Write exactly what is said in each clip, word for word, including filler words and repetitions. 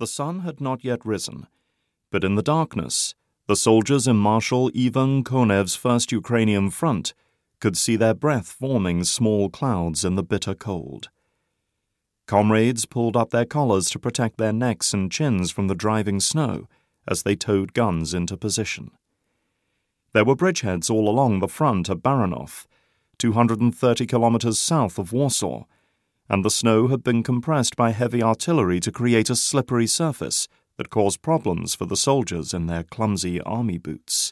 The sun had not yet risen, but in the darkness, the soldiers in Marshal Ivan Konev's First Ukrainian Front could see their breath forming small clouds in the bitter cold. Comrades pulled up their collars to protect their necks and chins from the driving snow as they towed guns into position. There were bridgeheads all along the front at Baranov, two hundred thirty kilometers south of Warsaw, and the snow had been compressed by heavy artillery to create a slippery surface that caused problems for the soldiers in their clumsy army boots.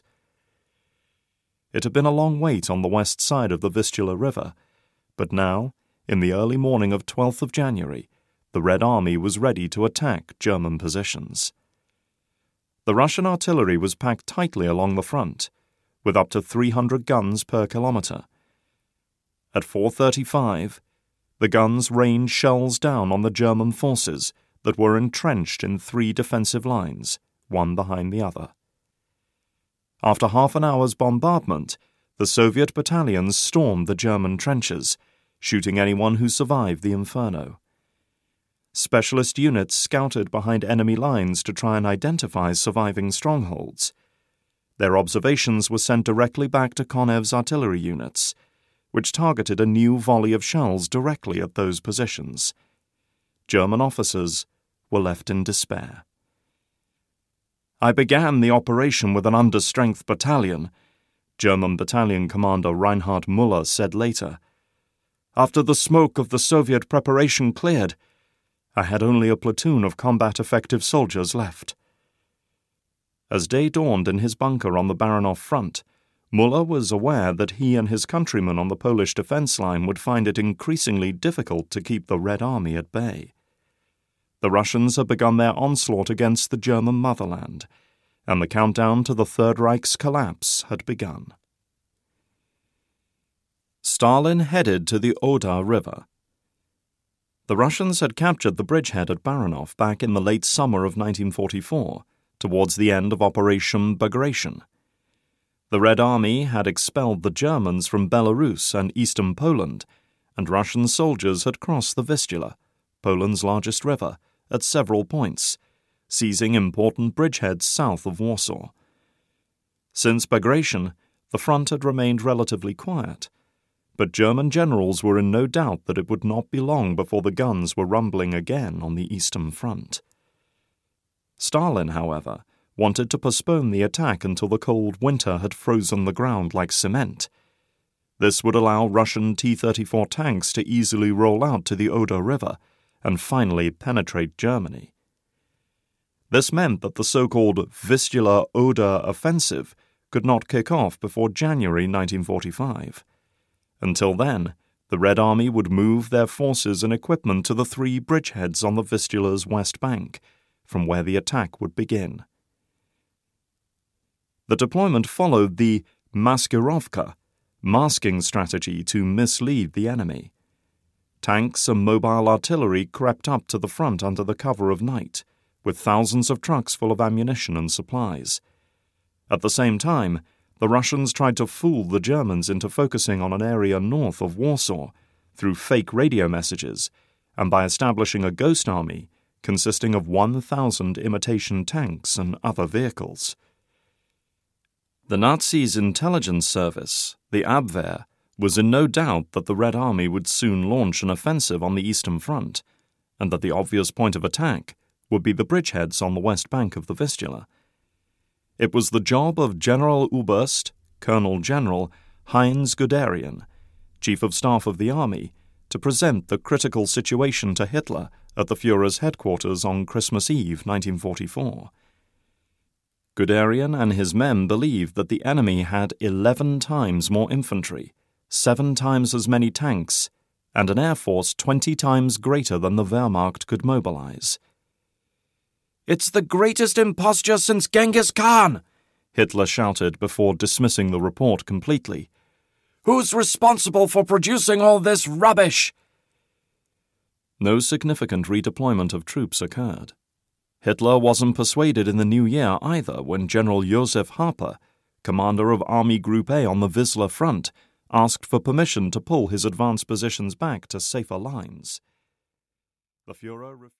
It had been a long wait on the west side of the Vistula River, but now, in the early morning of twelfth of January, the Red Army was ready to attack German positions. The Russian artillery was packed tightly along the front, with up to three hundred guns per kilometre. At four thirty-five, the guns rained shells down on the German forces that were entrenched in three defensive lines, one behind the other. After half an hour's bombardment, the Soviet battalions stormed the German trenches, shooting anyone who survived the inferno. Specialist units scouted behind enemy lines to try and identify surviving strongholds. Their observations were sent directly back to Konev's artillery units, which targeted a new volley of shells directly at those positions. German officers were left in despair. "I began the operation with an understrength battalion," German battalion commander Reinhard Müller said later. "After the smoke of the Soviet preparation cleared, I had only a platoon of combat-effective soldiers left." As day dawned in his bunker on the Baranov front, Müller was aware that he and his countrymen on the Polish defense line would find it increasingly difficult to keep the Red Army at bay. The Russians had begun their onslaught against the German motherland, and the countdown to the Third Reich's collapse had begun. Stalin headed to the Oder River. The Russians had captured the bridgehead at Baranov back in the late summer of nineteen forty-four, towards the end of Operation Bagration. The Red Army had expelled the Germans from Belarus and eastern Poland, and Russian soldiers had crossed the Vistula, Poland's largest river, at several points, seizing important bridgeheads south of Warsaw. Since Bagration, the front had remained relatively quiet, but German generals were in no doubt that it would not be long before the guns were rumbling again on the Eastern Front. Stalin, however, wanted to postpone the attack until the cold winter had frozen the ground like cement. This would allow Russian T thirty-four tanks to easily roll out to the Oder River and finally penetrate Germany. This meant that the so-called Vistula-Oder offensive could not kick off before January nineteen forty-five. Until then, the Red Army would move their forces and equipment to the three bridgeheads on the Vistula's west bank, from where the attack would begin. The deployment followed the maskirovka, masking strategy to mislead the enemy. Tanks and mobile artillery crept up to the front under the cover of night, with thousands of trucks full of ammunition and supplies. At the same time, the Russians tried to fool the Germans into focusing on an area north of Warsaw through fake radio messages and by establishing a ghost army consisting of one thousand imitation tanks and other vehicles. The Nazis' intelligence service, the Abwehr, was in no doubt that the Red Army would soon launch an offensive on the Eastern Front, and that the obvious point of attack would be the bridgeheads on the west bank of the Vistula. It was the job of Generaloberst, Colonel General Heinz Guderian, Chief of Staff of the Army, to present the critical situation to Hitler at the Führer's headquarters on Christmas Eve nineteen forty-four. Guderian and his men believed that the enemy had eleven times more infantry, seven times as many tanks, and an air force twenty times greater than the Wehrmacht could mobilize. "It's the greatest imposture since Genghis Khan!" Hitler shouted before dismissing the report completely. "Who's responsible for producing all this rubbish?" No significant redeployment of troops occurred. Hitler wasn't persuaded in the new year either when General Josef Harper, commander of Army Group A on the Wisla front, asked for permission to pull his advanced positions back to safer lines. The Führer refused.